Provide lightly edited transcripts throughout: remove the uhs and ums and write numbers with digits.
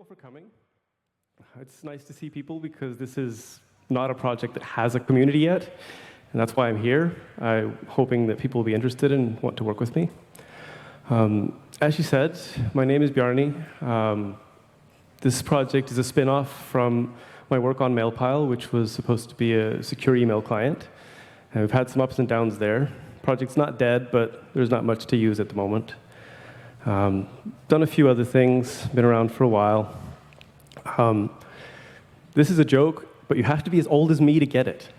all for coming. It's nice to see people because this is not a project that has a community yet, and that's why I'm here. I'm hoping that people will be interested and want to work with me. As she said, my name is Bjarni. This project is a spin-off from my work on Mailpile, which was supposed to be a secure email client. And we've had some ups and downs there. Project's not dead, but there's not much to use at the moment. Done a few other things, been around for a while. This is a joke, but you have to be as old as me to get it.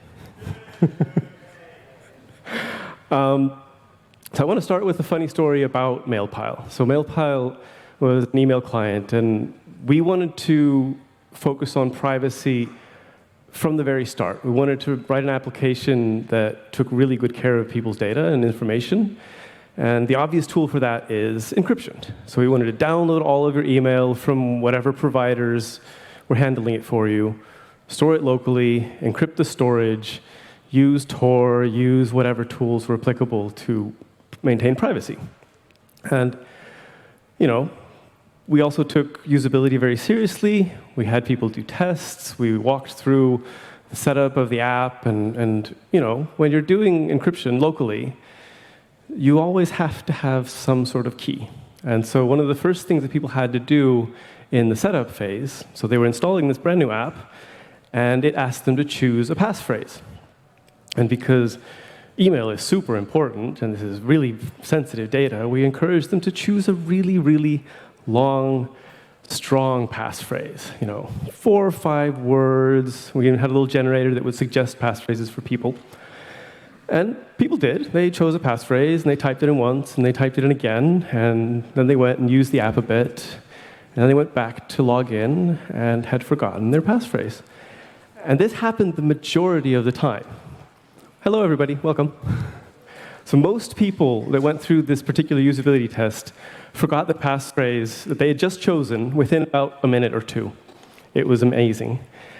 So I want to start with a funny story about Mailpile. So Mailpile was an email client, and we wanted to focus on privacy from the very start. We wanted to write an application that took really good care of people's data and information. And the obvious tool for that is encryption. So we wanted to download all of your email from whatever providers were handling it for you, store it locally, encrypt the storage, use Tor, use whatever tools were applicable to maintain privacy. And, you know, we also took usability very seriously. We had people do tests. We walked through the setup of the app. And you know, when you're doing encryption locally, you always have to have some sort of key. And so one of the first things that people had to do in the setup phase, so they were installing this brand new app, and it asked them to choose a passphrase. And because email is super important, and this is really sensitive data, we encouraged them to choose a really, really long, strong passphrase. You know, 4 or 5 words. We even had a little generator that would suggest passphrases for people. And people did. They chose a passphrase, and they typed it in once, and they typed it in again, and then they went and used the app a bit, and then they went back to log in and had forgotten their passphrase. And this happened the majority of the time. Hello, everybody. Welcome. So most people that went through this particular usability test forgot the passphrase that they had just chosen within about a minute or two. It was amazing.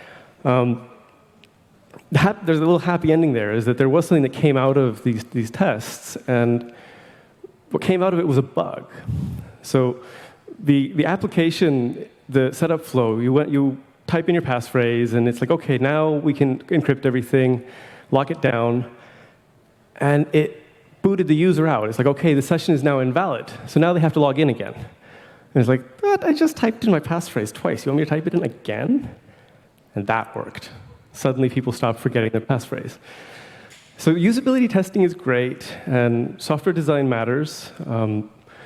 There's a little happy ending there, is that there was something that came out of these tests, and what came out of it was a bug. So the application, the setup flow, you type in your passphrase, and it's like, okay, now we can encrypt everything, lock it down, and it booted the user out. It's like, okay, the session is now invalid, so now they have to log in again. And it's like, but I just typed in my passphrase twice. You want me to type it in again? And that worked. Suddenly, people stopped forgetting their passphrase. So usability testing is great, and software design matters. I'm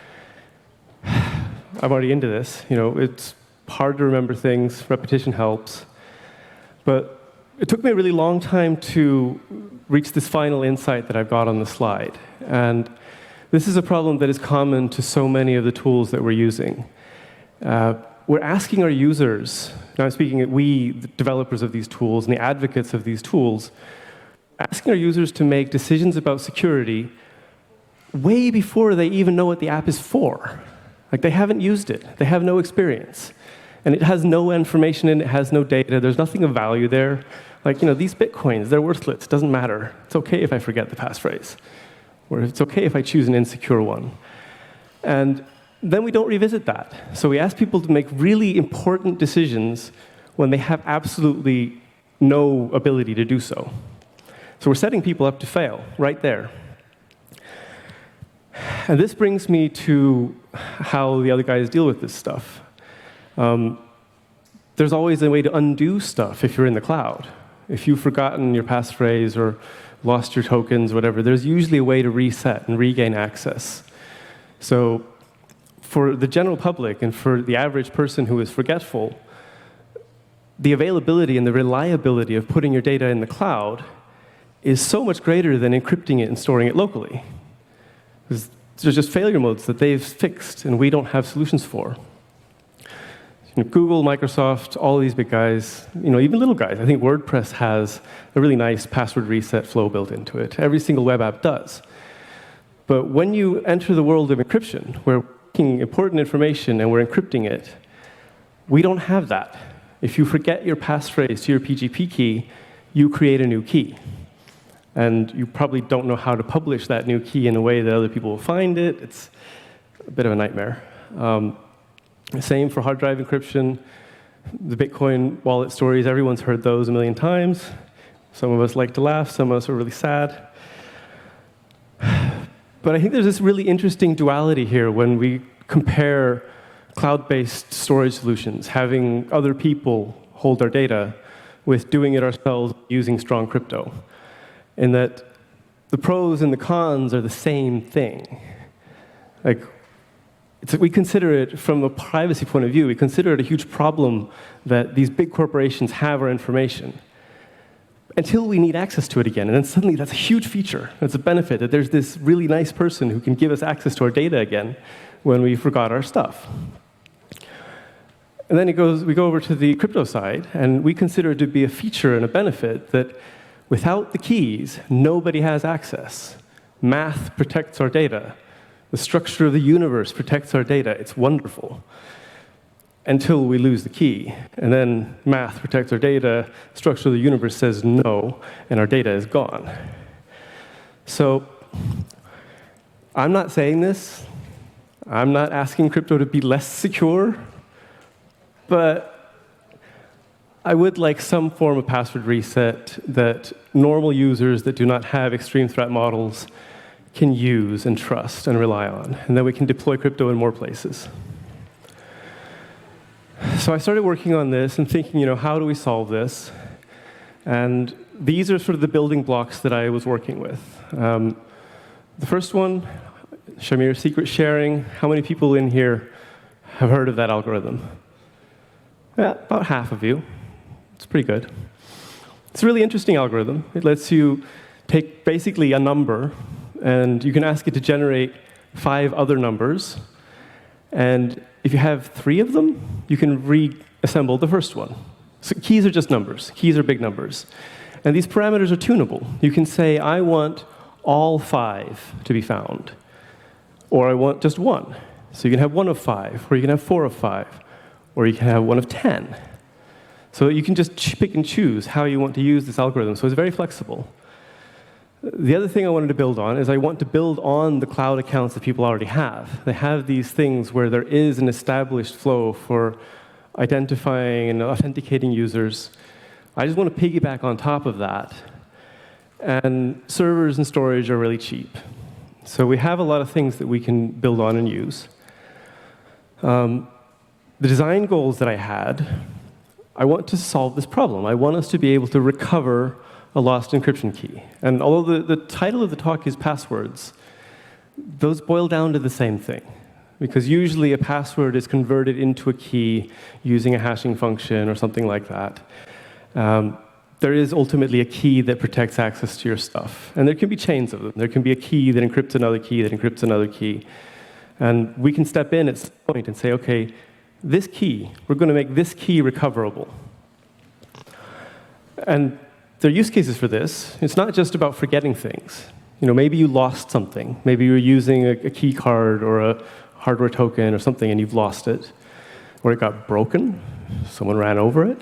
already into this. You know, it's hard to remember things. Repetition helps. But it took me a really long time to reach this final insight that I've got on the slide. And this is a problem that is common to so many of the tools that we're using. We're asking our users, now I'm speaking at we, the developers of these tools and the advocates of these tools, asking our users to make decisions about security way before they even know what the app is for. Like, they haven't used it. They have no experience. And it has no information in it, has no data. There's nothing of value there. Like, you know, these bitcoins, they're worthless. It doesn't matter. It's okay if I forget the passphrase. Or it's okay if I choose an insecure one. And then we don't revisit that. So we ask people to make really important decisions when they have absolutely no ability to do so. So we're setting people up to fail right there. And this brings me to how the other guys deal with this stuff. There's always a way to undo stuff if you're in the cloud. If you've forgotten your passphrase or lost your tokens, whatever, there's usually a way to reset and regain access. So for the general public and for the average person who is forgetful, the availability and the reliability of putting your data in the cloud is so much greater than encrypting it and storing it locally. There's just failure modes that they've fixed and we don't have solutions for. Google, Microsoft, all of these big guys, you know, even little guys. I think WordPress has a really nice password reset flow built into it. Every single web app does. But when you enter the world of encryption, where we're taking important information and we're encrypting it, we don't have that. If you forget your passphrase to your PGP key, you create a new key. And you probably don't know how to publish that new key in a way that other people will find it. It's a bit of a nightmare. Same for hard drive encryption. The Bitcoin wallet stories, everyone's heard those a million times. Some of us like to laugh, some of us are really sad. But I think there's this really interesting duality here when we compare cloud-based storage solutions, having other people hold our data, with doing it ourselves using strong crypto. In that the pros and the cons are the same thing. We consider it, from a privacy point of view, we consider it a huge problem that these big corporations have our information until we need access to it again. And then suddenly that's a huge feature. It's a benefit that there's this really nice person who can give us access to our data again when we forgot our stuff. And then we go over to the crypto side, and we consider it to be a feature and a benefit that without the keys, nobody has access. Math protects our data. The structure of the universe protects our data. It's wonderful. Until we lose the key. And then math protects our data, the structure of the universe says no, and our data is gone. So I'm not saying this. I'm not asking crypto to be less secure, but I would like some form of password reset that normal users that do not have extreme threat models can use and trust and rely on, and then we can deploy crypto in more places. So I started working on this and thinking, how do we solve this? And these are sort of the building blocks that I was working with. The first one, Shamir secret sharing. How many people in here have heard of that algorithm? Yeah, about half of you. It's pretty good. It's a really interesting algorithm. It lets you take basically a number, and you can ask it to generate 5 other numbers. And if you have 3 of them, you can reassemble the first one. So keys are just numbers. Keys are big numbers. And these parameters are tunable. You can say, I want all 5 to be found. Or I want just 1. So you can have 1 of 5, or you can have 4 of 5, or you can have 1 of 10. So you can just pick and choose how you want to use this algorithm. So it's very flexible. The other thing I wanted to build on is I want to build on the cloud accounts that people already have. They have these things where there is an established flow for identifying and authenticating users. I just want to piggyback on top of that. And servers and storage are really cheap. So we have a lot of things that we can build on and use. The design goals that I had, I want to solve this problem. I want us to be able to recover a lost encryption key. And although the title of the talk is passwords, those boil down to the same thing. Because usually a password is converted into a key using a hashing function or something like that. There is ultimately a key that protects access to your stuff. And there can be chains of them. There can be a key that encrypts another key that encrypts another key. And we can step in at some point and say, OK, this key, we're going to make this key recoverable. And there are use cases for this. It's not just about forgetting things. Maybe you lost something. Maybe you're using a key card or a hardware token or something, and you've lost it. Or it got broken. Someone ran over it.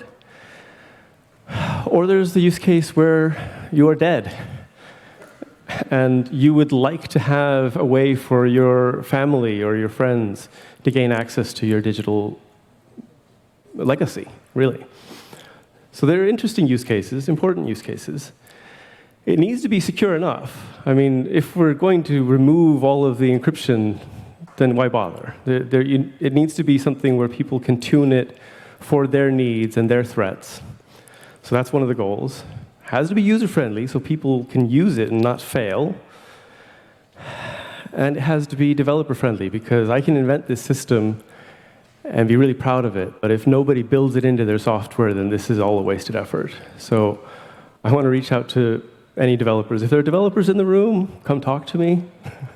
Or there's the use case where you are dead. And you would like to have a way for your family or your friends to gain access to your digital legacy, really. So there are interesting use cases, important use cases. It needs to be secure enough. I mean, if we're going to remove all of the encryption, then why bother? It needs to be something where people can tune it for their needs and their threats. So that's one of the goals. It has to be user-friendly so people can use it and not fail. And it has to be developer-friendly because I can invent this system and be really proud of it. But if nobody builds it into their software, then this is all a wasted effort. So I want to reach out to any developers. If there are developers in the room, come talk to me.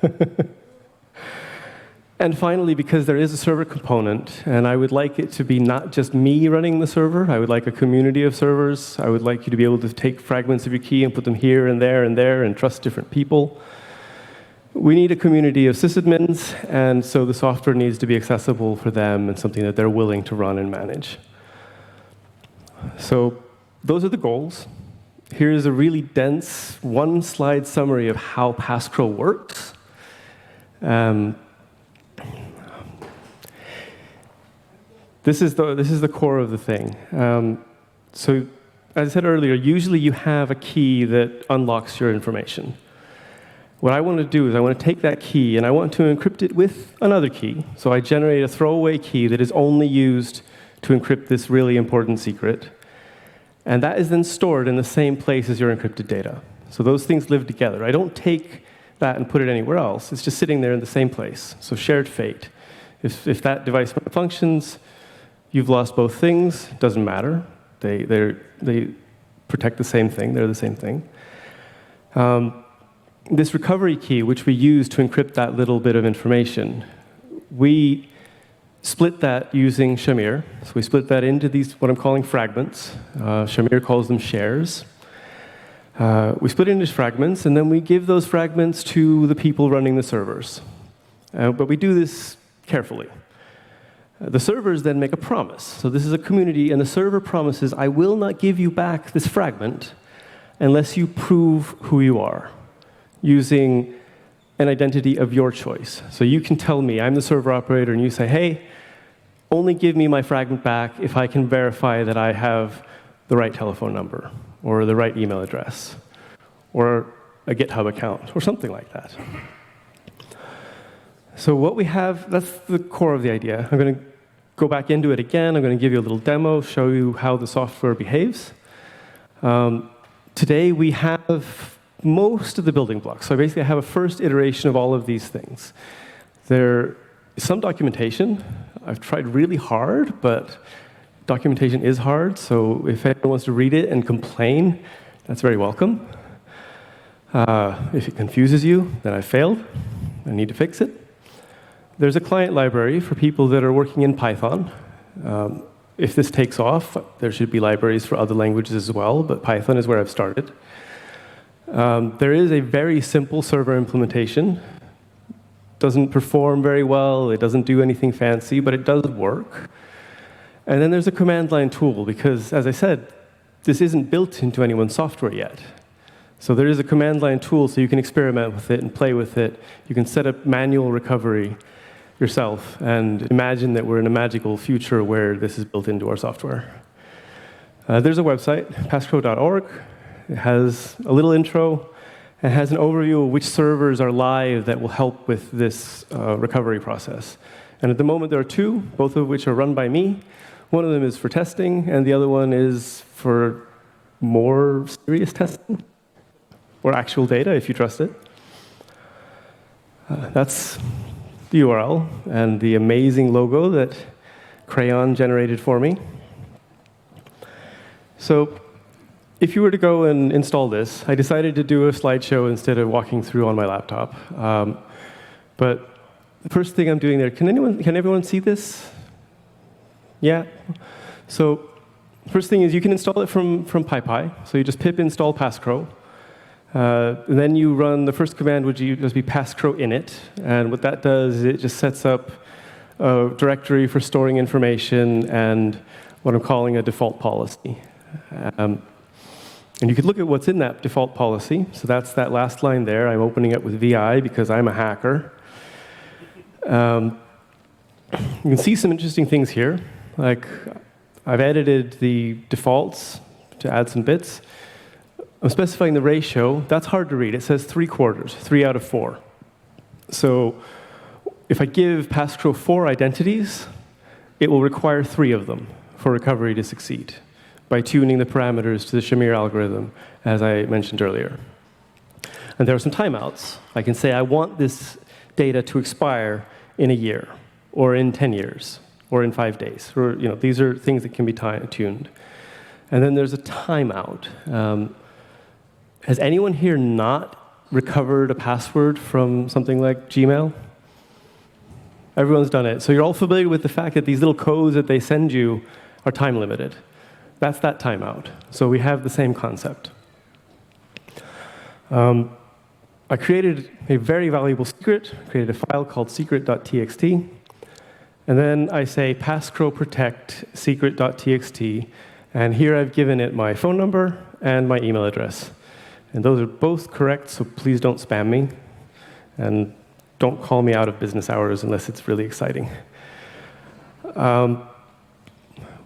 And finally, because there is a server component, and I would like it to be not just me running the server, I would like a community of servers. I would like you to be able to take fragments of your key and put them here and there and trust different people. We need a community of sysadmins, and so the software needs to be accessible for them and something that they're willing to run and manage. So those are the goals. Here's a really dense, one-slide summary of how Passcrow works. This is the core of the thing. So, as I said earlier, usually you have a key that unlocks your information. What I want to do is I want to take that key and I want to encrypt it with another key. So I generate a throwaway key that is only used to encrypt this really important secret. And that is then stored in the same place as your encrypted data. So those things live together. I don't take that and put it anywhere else. It's just sitting there in the same place. So shared fate. If that device functions, you've lost both things. It doesn't matter. They protect the same thing. They're the same thing. This recovery key, which we use to encrypt that little bit of information, we split that using Shamir. So we split that into these, what I'm calling fragments. Shamir calls them shares. We split it into fragments, and then we give those fragments to the people running the servers. But we do this carefully. The servers then make a promise. So this is a community, and the server promises, I will not give you back this fragment unless you prove who you are, using an identity of your choice. So you can tell me, I'm the server operator, and you say, hey, only give me my fragment back if I can verify that I have the right telephone number, or the right email address, or a GitHub account, or something like that. So what we have, that's the core of the idea. I'm going to go back into it again. I'm going to give you a little demo, show you how the software behaves. Today we have most of the building blocks. So basically I have a first iteration of all of these things. There is some documentation. I've tried really hard, but documentation is hard. So if anyone wants to read it and complain, that's very welcome. If it confuses you, then I failed. I need to fix it. There's a client library for people that are working in Python. If this takes off, there should be libraries for other languages as well, but Python is where I've started. There is a very simple server implementation. Doesn't perform very well, it doesn't do anything fancy, but it does work. And then there's a command line tool, because as I said, this isn't built into anyone's software yet. So there is a command line tool so you can experiment with it and play with it. You can set up manual recovery yourself and imagine that we're in a magical future where this is built into our software. There's a website, passcro.org. It has a little intro and has an overview of which servers are live that will help with this recovery process. And at the moment, there are two, both of which are run by me. One of them is for testing, and the other one is for more serious testing, or actual data, if you trust it. That's the URL and the amazing logo that Crayon generated for me. So if you were to go and install this, I decided to do a slideshow instead of walking through on my laptop. But the first thing I'm doing there, can everyone see this? Yeah? So first thing is you can install it from PyPy. So you just pip install passcro. And then you run, the first command would just be passcro init. And what that does is it just sets up a directory for storing information and what I'm calling a default policy. And you could look at what's in that default policy. So that's that last line there. I'm opening it with VI because I'm a hacker. You can see some interesting things here. Like, I've edited the defaults to add some bits. I'm specifying the ratio. That's hard to read. It says 3/4, 3 out of 4. So if I give passcro 4 identities, it will require 3 of them for recovery to succeed by tuning the parameters to the Shamir algorithm, as I mentioned earlier. And there are some timeouts. I can say I want this data to expire in a year, or in 10 years, or in 5 days. Or, these are things that can be tuned. And then there's a timeout. Has anyone here not recovered a password from something like Gmail? Everyone's done it. So you're all familiar with the fact that these little codes that they send you are time limited. That's that timeout. So we have the same concept. I created a very valuable secret, created a file called secret.txt, and then I say passcro protect secret.txt, and here I've given it my phone number and my email address. And those are both correct, so please don't spam me, and don't call me out of business hours unless it's really exciting.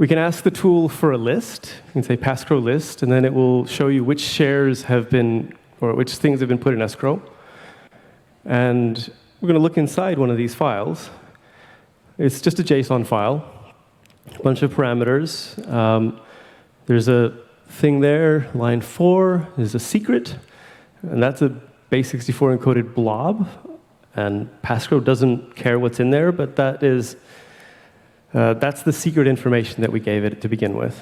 We can ask the tool for a list. You can say passcrow list, and then it will show you which shares have been, or which things have been put in escrow. And we're going to look inside one of these files. It's just a JSON file, a bunch of parameters. There's a thing there, line 4, is a secret, and that's a base64 encoded blob. And passcrow doesn't care what's in there, but that's the secret information that we gave it to begin with.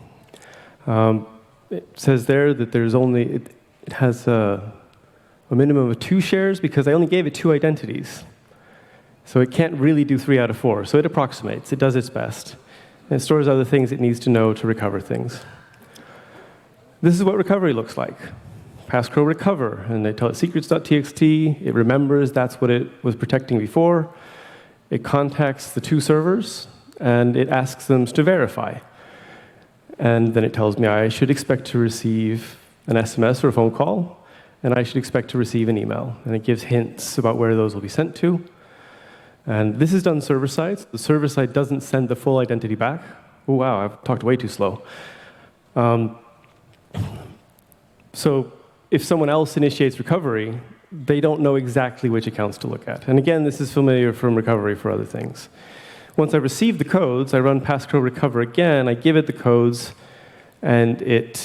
It says there that there's only, it has a minimum of 2 shares because I only gave it 2 identities. So it can't really do 3 out of 4. So it approximates. It does its best. And it stores other things it needs to know to recover things. This is what recovery looks like. Passcrow recover, and they tell it secrets.txt. It remembers that's what it was protecting before. It contacts the 2 servers, and it asks them to verify. And then it tells me I should expect to receive an SMS or a phone call, and I should expect to receive an email. And it gives hints about where those will be sent to. And this is done server-side. The server-side doesn't send the full identity back. Oh, wow, I've talked way too slow. So if someone else initiates recovery, they don't know exactly which accounts to look at. And again, this is familiar from recovery for other things. Once I receive the codes, I run passcrow recover again. I give it the codes, and it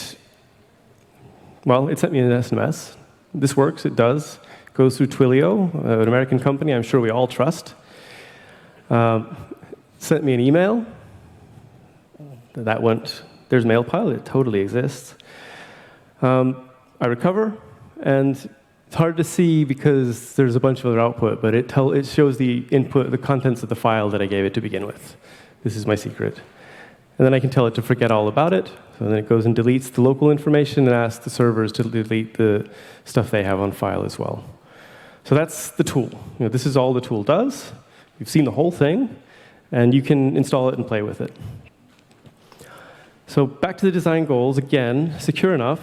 sent me an SMS. This works, it does. It goes through Twilio, an American company I'm sure we all trust. Sent me an email. That went, there's MailPile, it totally exists. I recover, and it's hard to see because there's a bunch of other output, but it shows the input, the contents of the file that I gave it to begin with. This is my secret. And then I can tell it to forget all about it. So then it goes and deletes the local information and asks the servers to delete the stuff they have on file as well. So that's the tool. This is all the tool does. You've seen the whole thing, and you can install it and play with it. So back to the design goals, again, secure enough.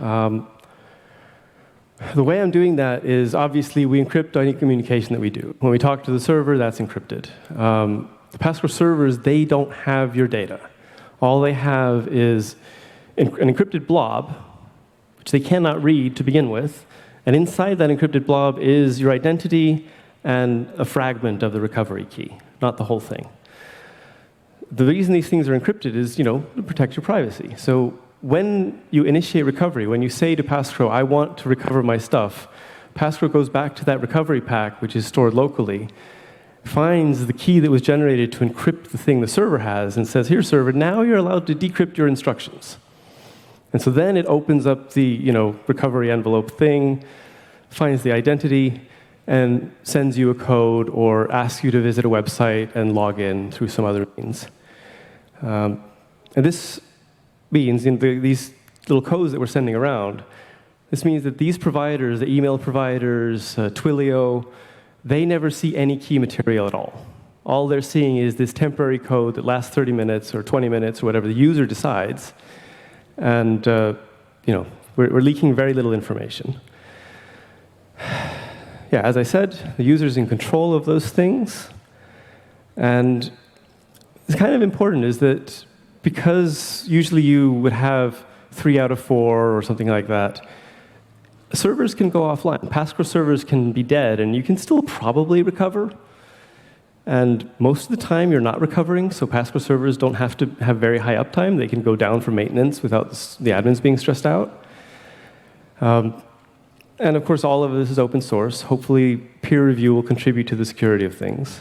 The way I'm doing that is, obviously, we encrypt any communication that we do. When we talk to the server, that's encrypted. The passcrow servers, they don't have your data. All they have is an encrypted blob, which they cannot read to begin with. And inside that encrypted blob is your identity and a fragment of the recovery key, not the whole thing. The reason these things are encrypted is, to protect your privacy. So when you initiate recovery, when you say to passcrow, I want to recover my stuff, passcrow goes back to that recovery pack, which is stored locally, finds the key that was generated to encrypt the thing the server has, and says, here, server, now you're allowed to decrypt your instructions. And so then it opens up the recovery envelope thing, finds the identity, and sends you a code or asks you to visit a website and log in through some other means. And this means, in these little codes that we're sending around, this means that these providers, the email providers, Twilio, they never see any key material at all. All they're seeing is this temporary code that lasts 30 minutes or 20 minutes or whatever the user decides. And we're leaking very little information. Yeah, as I said, the user's in control of those things. And it's kind of important is that because usually you would have 3 out of 4 or something like that, servers can go offline. Passcrow servers can be dead, and you can still probably recover. And most of the time, you're not recovering, so Passcrow servers don't have to have very high uptime. They can go down for maintenance without the admins being stressed out. And of course, all of this is open source. Hopefully, peer review will contribute to the security of things.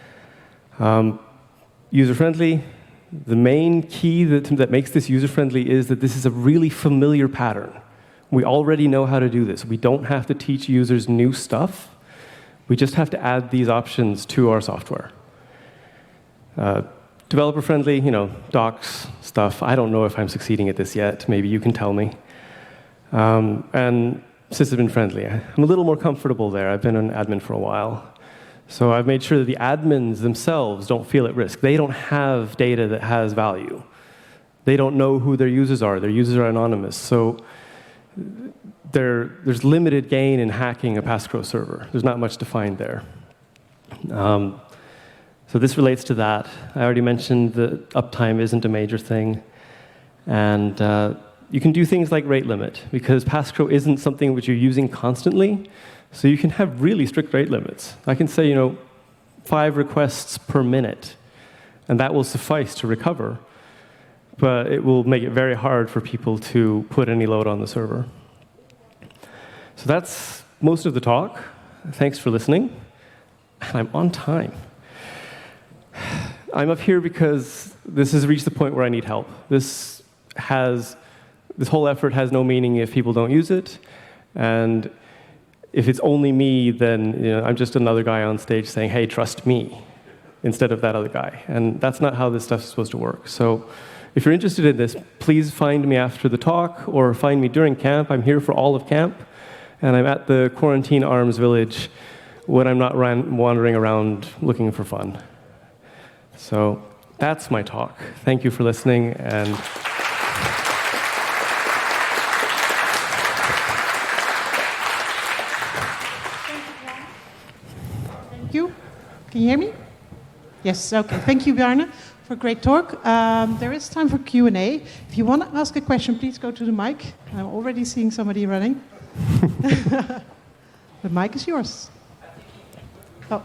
User-friendly. The main key that makes this user-friendly is that this is a really familiar pattern. We already know how to do this. We don't have to teach users new stuff. We just have to add these options to our software. Developer-friendly, docs, stuff. I don't know if I'm succeeding at this yet. Maybe you can tell me. And sysadmin-friendly. I'm a little more comfortable there. I've been an admin for a while. So I've made sure that the admins themselves don't feel at risk. They don't have data that has value. They don't know who their users are. Their users are anonymous. So there's limited gain in hacking a Passcrow server. There's not much to find there. So this relates to that. I already mentioned that uptime isn't a major thing. And you can do things like rate limit, because Passcrow isn't something which you're using constantly. So you can have really strict rate limits. I can say, 5 requests per minute, and that will suffice to recover. But it will make it very hard for people to put any load on the server. So that's most of the talk. Thanks for listening. And I'm on time. I'm up here because this has reached the point where I need help. This whole effort has no meaning if people don't use it. And if it's only me, then I'm just another guy on stage saying, hey, trust me, instead of that other guy. And that's not how this stuff is supposed to work. So if you're interested in this, please find me after the talk or find me during camp. I'm here for all of camp. And I'm at the Quarantine Arms Village when I'm not wandering around looking for fun. So that's my talk. Thank you for listening. And thank you. Can you hear me? Yes, okay. Thank you, Bjarne, for a great talk. There is time for Q&A. If you want to ask a question, please go to the mic. I'm already seeing somebody running. The mic is yours. Oh.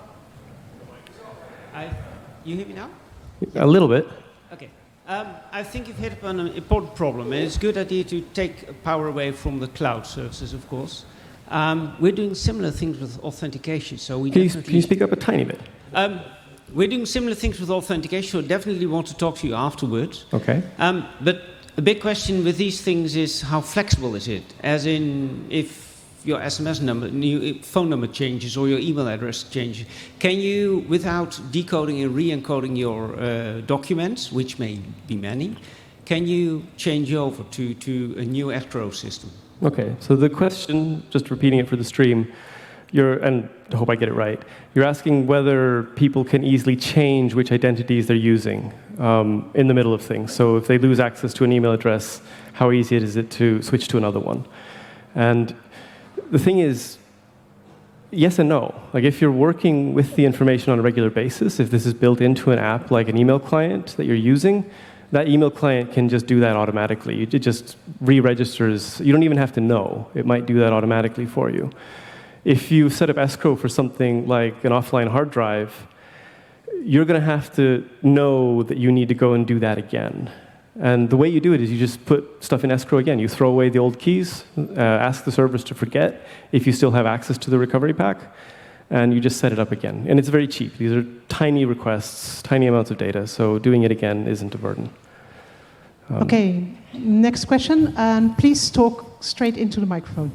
You hear me now? A little bit. Okay. I think you've hit upon an important problem, and it's a good idea to take power away from the cloud services, of course. We're doing similar things with authentication, so we Can you speak up a tiny bit? We're doing similar things with authentication, so definitely want to talk to you afterwards. Okay. But a big question with these things is how flexible is it? As in, if your SMS number, phone number changes or your email address changes, can you, without decoding and re-encoding your documents, which may be many, can you change over to a new escrow system? Okay, so the question, just repeating it for the stream, and I hope I get it right, you're asking whether people can easily change which identities they're using in the middle of things. So if they lose access to an email address, how easy is it to switch to another one? And the thing is, yes and no. Like if you're working with the information on a regular basis, if this is built into an app like an email client that you're using, that email client can just do that automatically. It just re-registers. You don't even have to know. It might do that automatically for you. If you set up escrow for something like an offline hard drive, you're going to have to know that you need to go and do that again. And the way you do it is you just put stuff in escrow again. You throw away the old keys, ask the servers to forget if you still have access to the recovery pack, and you just set it up again. And it's very cheap. These are tiny requests, tiny amounts of data, so doing it again isn't a burden. Okay, next question, and please talk straight into the microphone.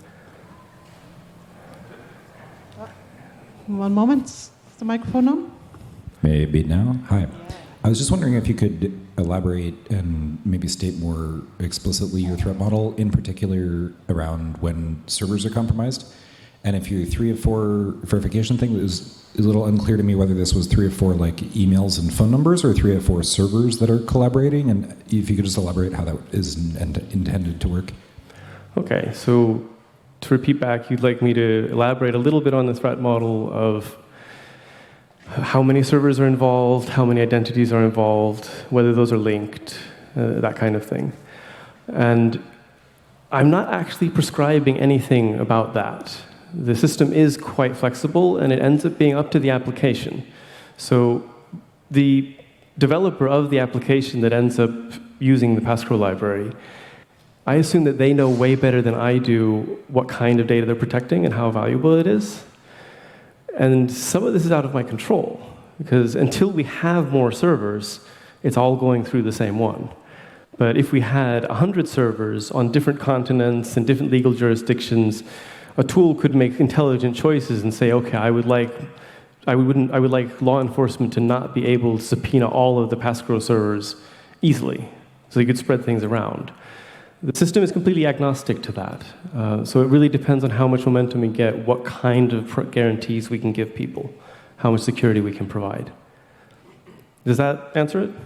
One moment. Is the microphone on? Maybe now. Hi. I was just wondering if you could elaborate and maybe state more explicitly your threat model, in particular around when servers are compromised. And if your 3 of 4 verification thing was a little unclear to me whether this was 3 of 4 like emails and phone numbers or 3 of 4 servers that are collaborating, and if you could just elaborate how that is intended to work. Okay, so to repeat back, you'd like me to elaborate a little bit on the threat model of how many servers are involved, how many identities are involved, whether those are linked, that kind of thing. And I'm not actually prescribing anything about that. The system is quite flexible, and it ends up being up to the application. So the developer of the application that ends up using the Passcrow library, I assume that they know way better than I do what kind of data they're protecting and how valuable it is. And some of this is out of my control, because until we have more servers, it's all going through the same one. But if we had 100 servers on different continents and different legal jurisdictions, a tool could make intelligent choices and say, okay, I would like law enforcement to not be able to subpoena all of the Passcrow servers easily, so you could spread things around. The system is completely agnostic to that. So it really depends on how much momentum we get, what kind of guarantees we can give people, how much security we can provide. Does that answer it?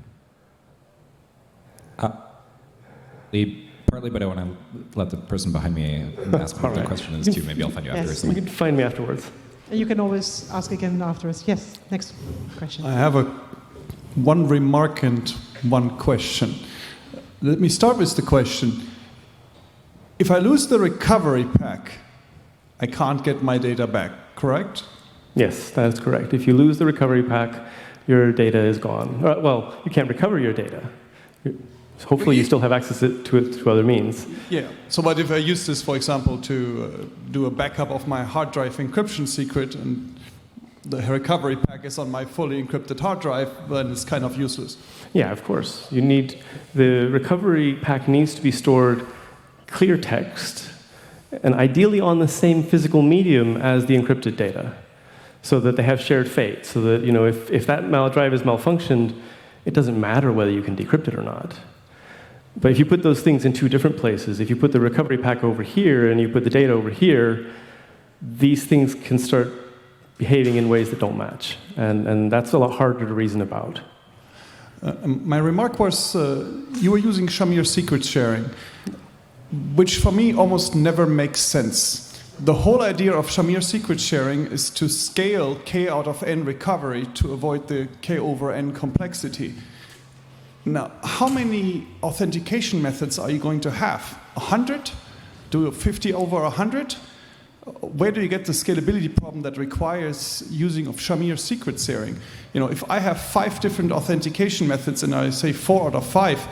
Partly, but I want to let the person behind me ask what the question is too. Maybe I'll find you afterwards. You can find me afterwards. And you can always ask again afterwards. Yes, next question. I have one remark and one question. Let me start with the question. If I lose the recovery pack, I can't get my data back, correct? Yes, that is correct. If you lose the recovery pack, your data is gone. Well, you can't recover your data. Hopefully you still have access to it through other means. Yeah. So what if I use this, for example, to do a backup of my hard drive encryption secret, and the recovery pack is on my fully encrypted hard drive, then it's kind of useless. Yeah, of course. The recovery pack needs to be stored clear text, and ideally on the same physical medium as the encrypted data, so that they have shared fate, so that if that drive is malfunctioned, it doesn't matter whether you can decrypt it or not. But if you put those things in two different places, if you put the recovery pack over here and you put the data over here, these things can start behaving in ways that don't match. And that's a lot harder to reason about. My remark was, you were using Shamir secret sharing, which for me almost never makes sense. The whole idea of Shamir secret sharing is to scale k out of n recovery to avoid the k over n complexity. Now, how many authentication methods are you going to have? 100? Do 50 over 100? Where do you get the scalability problem that requires using of Shamir secret sharing? If I have 5 different authentication methods and I say 4 out of 5,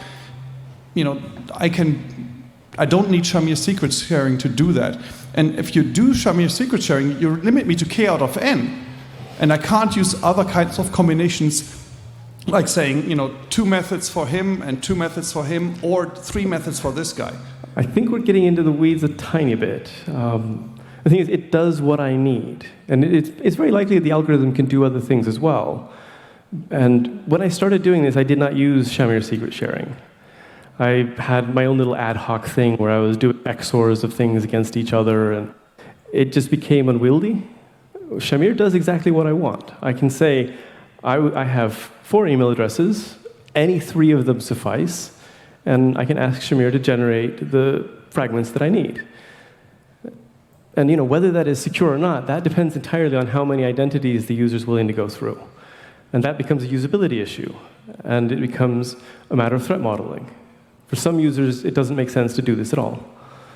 I don't need Shamir secret sharing to do that. And if you do Shamir secret sharing, you limit me to k out of n. And I can't use other kinds of combinations, like saying, 2 methods for him and 2 methods for him, or 3 methods for this guy. I think we're getting into the weeds a tiny bit. The thing is, it does what I need. And it's very likely that the algorithm can do other things as well. And when I started doing this, I did not use Shamir secret sharing. I had my own little ad hoc thing where I was doing XORs of things against each other, and it just became unwieldy. Shamir does exactly what I want. I can say, I have 4 email addresses, any 3 of them suffice, and I can ask Shamir to generate the fragments that I need. And whether that is secure or not, that depends entirely on how many identities the user is willing to go through. And that becomes a usability issue, and it becomes a matter of threat modeling. For some users, it doesn't make sense to do this at all.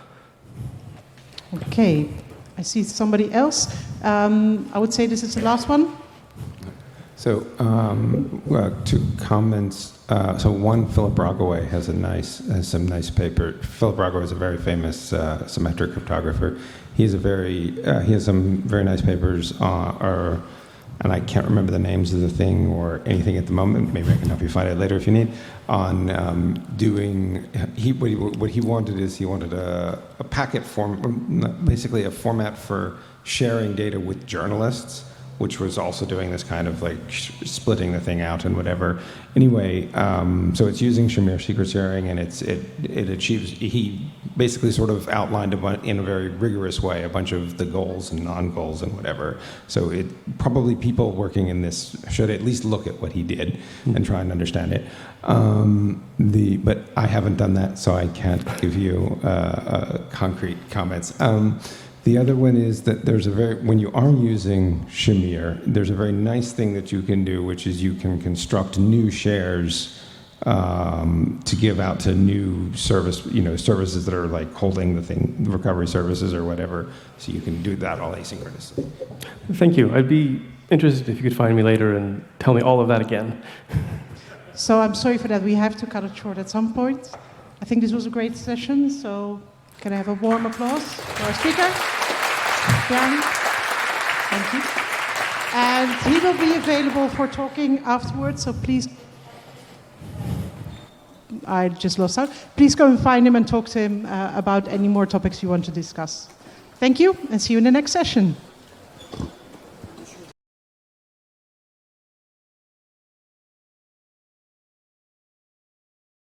Okay, I see somebody else. I would say this is the last one. So, 2 comments. So one, Philip Roggeway has some nice paper. Philip Roggeway is a very famous symmetric cryptographer. He has some very nice papers, and I can't remember the names of the thing or anything at the moment. Maybe I can help you find it later if you need. On what he wanted is a packet form, basically a format for sharing data with journalists, which was also doing this kind of splitting the thing out and whatever. Anyway, so it's using Shamir secret sharing, and it achieves. He basically sort of outlined in a very rigorous way a bunch of the goals and non-goals and whatever. So probably people working in this should at least look at what he did and try and understand it. But I haven't done that, so I can't give you concrete comments. The other one is that when you are using Shamir, there's a very nice thing that you can do, which is you can construct new shares to give out to new services that are holding the thing, recovery services or whatever. So you can do that all asynchronously. Thank you. I'd be interested if you could find me later and tell me all of that again. So I'm sorry for that. We have to cut it short at some point. I think this was a great session, so can I have a warm applause for our speaker? Bjarne? Thank you. And he will be available for talking afterwards, so please, I just lost out. Please go and find him and talk to him about any more topics you want to discuss. Thank you, and see you in the next session.